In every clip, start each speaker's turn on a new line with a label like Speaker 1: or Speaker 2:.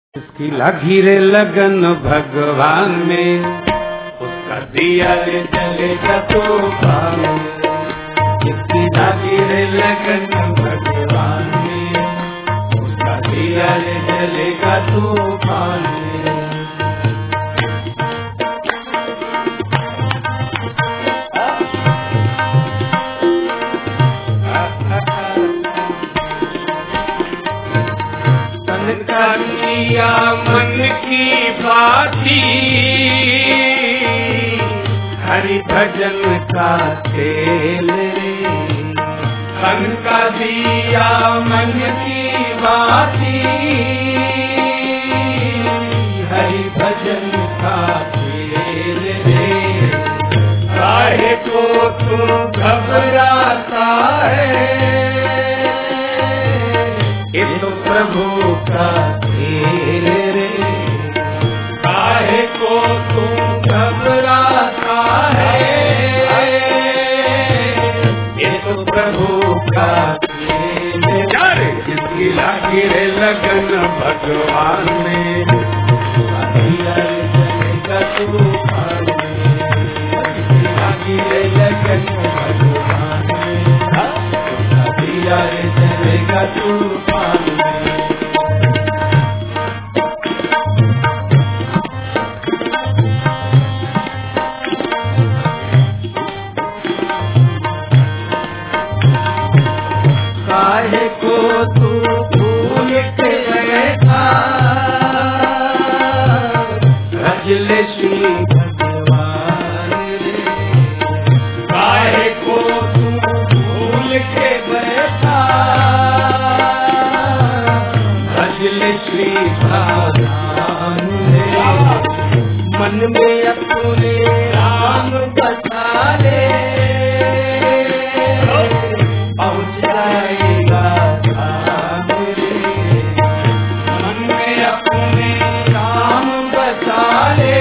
Speaker 1: इसकी लगी रे लगन भगवान में, उसका दिया रे जलेगा तूफान में। इसकी लगी रे लगन भगवान में, उसका दिया रे जलेगा तूफान में। कन्हैया मन की बाती, हरि भजन का खेल रे। कन का दिया मन की बाती, हरि भजन का खेल रे। काहे को तू घबराता है, ये तो प्रभु का खेल रे। काहे को तू घबराता है, ये तो प्रभु का खेल रे। जिसकी लगी रे लगन भगवान में, जलेगा तूफान में। जिसकी लगी रे लगन भगवान में, दिया रे जलेगा तूफान में। काहे को तू भूल के बैठा, रजले श्री भगवान रे। काहे को तू भूल के बैठा, रजले श्री भगवान रे। मन में अपने राम बसा ले, पहुँच जाएगा धाम रे। मन में अपने राम बसा ले,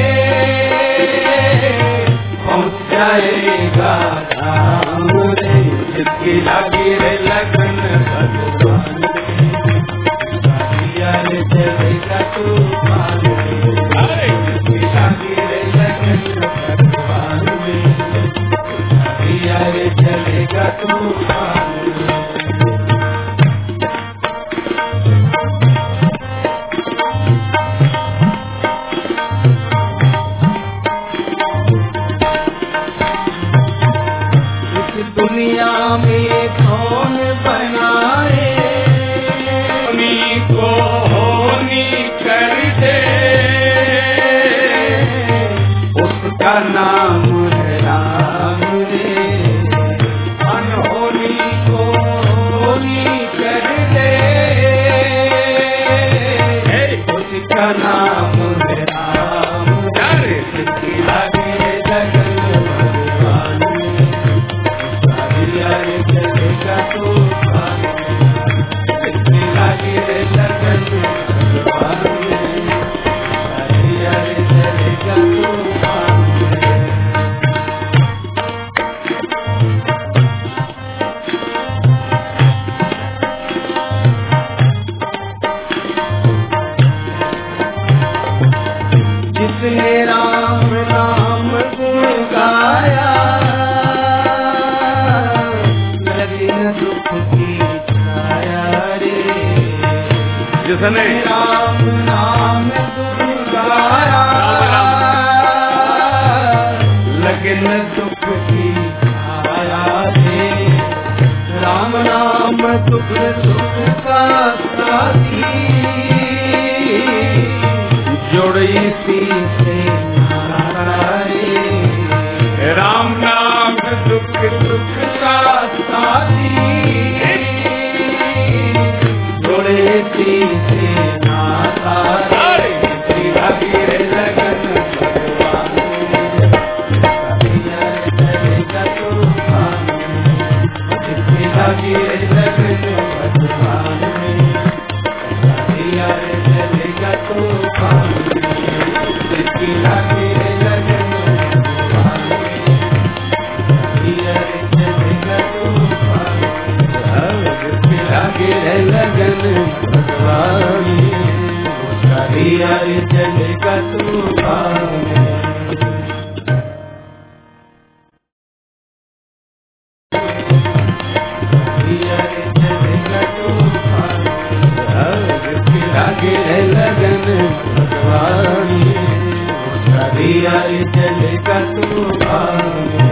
Speaker 1: पहुँच जाएगा धाम रे। जिसकी लगी रे लगन भगवान में, दिया रे जलेगा तूफान में। जिसकी लगी रे लगन भगवान में, दिया रे जलेगा तूफान में। इस दुनिया में कौन बनाए, उन्हीं को होनी कर दे। उसका नाम है राम रे। अनहोनी को होनी कर दे, उसका नाम है राम रे। जिसकी लगी रे लगन भगवान में, उसका दिया रे जलेगा तूफान में। जिसकी लगी रे लगन भगवान में, उसका दिया रे जलेगा तूफान में। जिसने राम नाम गुण गाया, लगे न दुख की छाया रे। जिसने राम नाम गुण गाया, लगे न दुख की छाया रे। राम नाम दुख सुख का साथी, जोड़ी सी से नाता रे। राम नाम दुख सुख का साथी, जोड़े सी से नाता रे। जिसकी लगी रे लगन भगवान में, दिया रे जलेगा तूफान में। जिसकी लगी रे लगन भगवान में, दिया रे जलेगा तूफान में। जिसकी लगी रे लगन भगवान में, दिया रे जलेगा तूफान में। जिसकी लगी रे लगन भगवान में, रिया रे चलेगा तूफान में। रिया रे चलेगा तूफान में। जिसकी लागे है लगन भगवान में, रिया रे चलेगा तूफान में।